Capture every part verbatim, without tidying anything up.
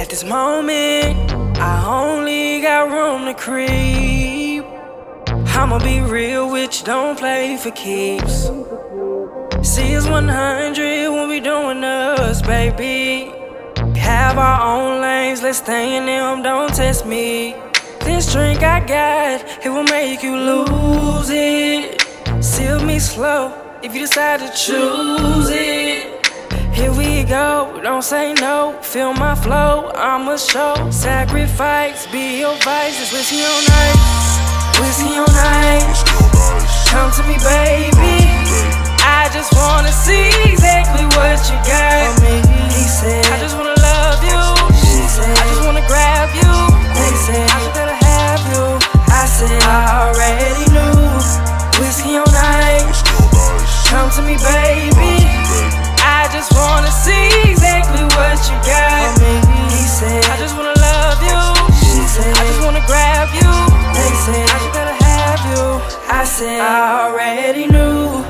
At this moment, I only got room to creep. I'ma be real with you, don't play for keeps. See us one hundred when we doing us, baby. We have our own lanes, let's stay in them, don't test me. This drink I got, it will make you lose it. Seal me slow if you decide to choose it. Here we go, don't say no, feel my flow, I'ma show. Sacrifice, be your vice, it's whiskey on ice, whiskey on ice. Come to me, baby, I just wanna see exactly what you got for me. He said, I just wanna love you. She said, I just wanna grab you. They said, I just gotta have you. I said, I already knew. Whiskey on ice, come to me, baby, I just wanna see exactly what you got for me. He said, I just wanna love you. She said, I just wanna grab you. They said, I just gotta have you. I said, I already knew.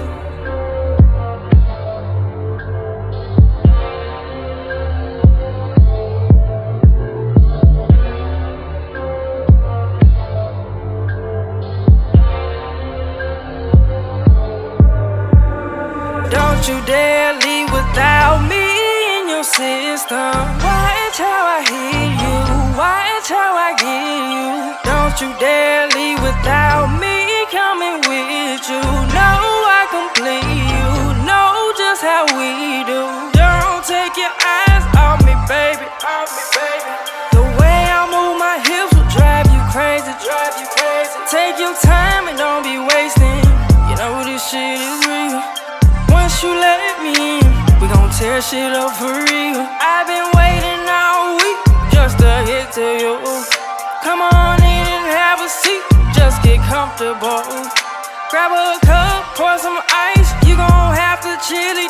Don't you dare leave without me in your system. Watch how I hit you, watch how I get you. Don't you dare leave without me coming with you. Know I complete you, know just how we do. Don't take your eyes off me, baby, off me, baby. The way I move my hips will drive you crazy, drive you crazy. Take your time and don't be wasting. You know this shit is real. Once you let me in, we gon' tear shit up for real. I've been waiting all week just to hit to you. Come on in and have a seat, just get comfortable. Grab a cup, pour some ice, you gon' have to chill